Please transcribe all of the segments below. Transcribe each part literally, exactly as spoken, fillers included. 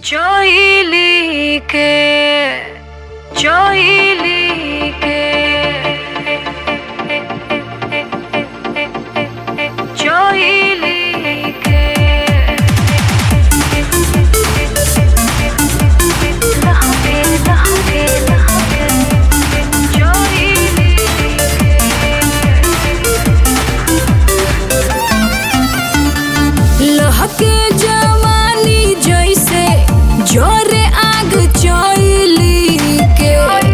चोइली के चोइली के चोइली के लहके लहके लहके चोइली के लहके जवानी जैसे जोरे आग चोइली के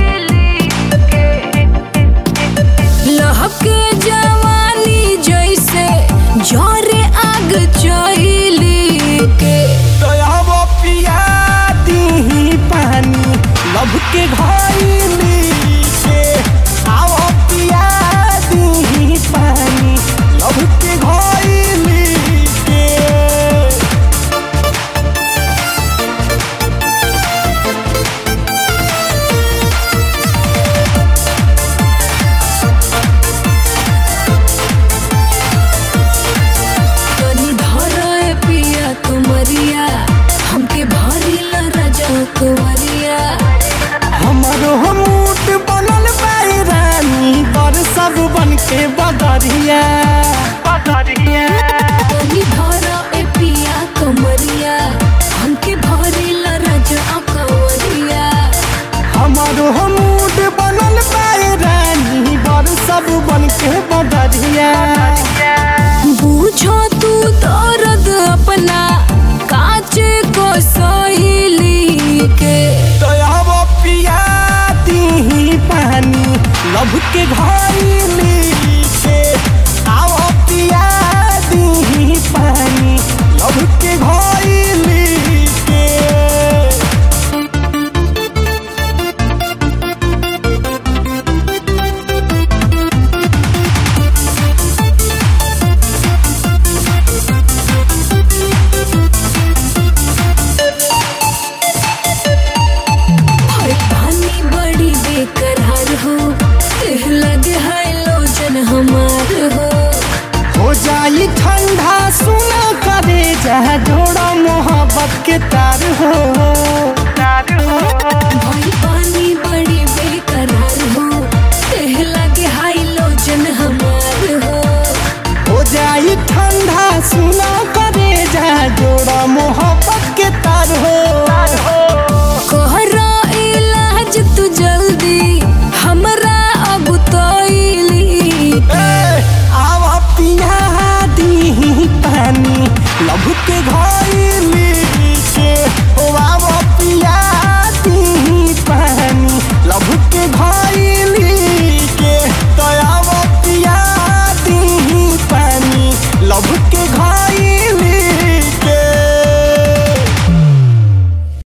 लहके जवानी जैसे जोरे आग चोइली के तो पिया दी पानी लब के घाइली के आओ पिया दी पानी लब के घाइली के कुमरिया हमके भारी राजा कुमरिया हमारो हमूट बनल बाई रानी बर सब बन के बदरिया बदरिया तनी धरा ए पिया कुमरिया हमके भारी राजा कुमरिया हमारो हमूट बनल बाई रानी बर सब बन के बदरिया बूझो तू दर्द अपना काच को सहेली के तो अब पिया दी पानी लब के घाइली के आओ पिया दी पानी लब के घाइली के बेकरार हो लगे है लोचन हमार हो हो जाई ठंडा सुना करे जा जोड़ा मोहब्बत के तार हो तार हो